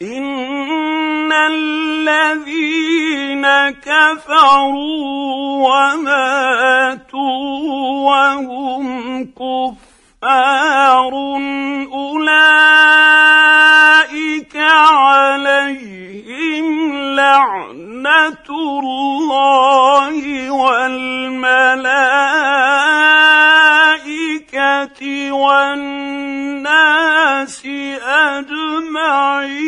إن الذين كفروا وماتوا وهم كفار أولئك عليهم لعنة الله والملائكة والناس أجمعين.